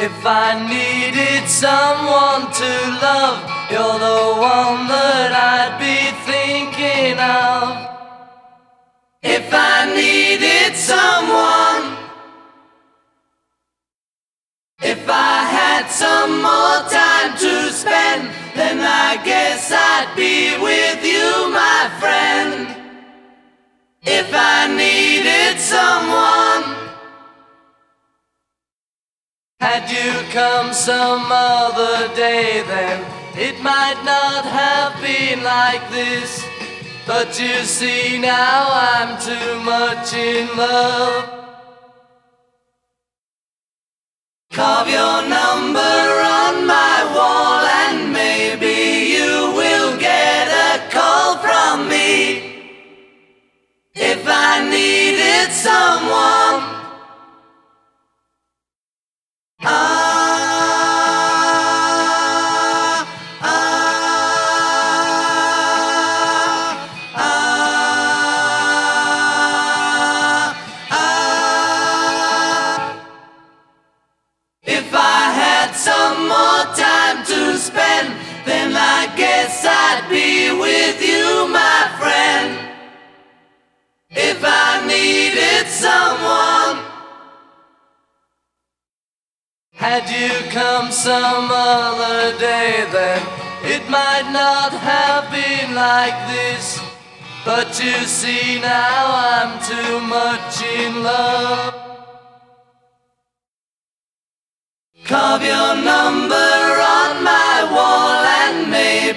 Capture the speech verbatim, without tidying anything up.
If I needed someone to love, you're the one that I'd be thinking of. If I needed someone, if I had some more time to spend, then I guess I'd be with you, my friend. If I needed someone, had you come some other day, then it might not have been like this. But you see now I'm too much in love. Carve your number on my wall and maybe you will get a call from me. If I needed someone, ah, ah, ah, ah. If I had some more time to spend, then I guess I'd be with you, my friend. If I needed someone, had you come some other day, then it might not have been like this. But you see now I'm too much in love. Carve your number on my wall and maybe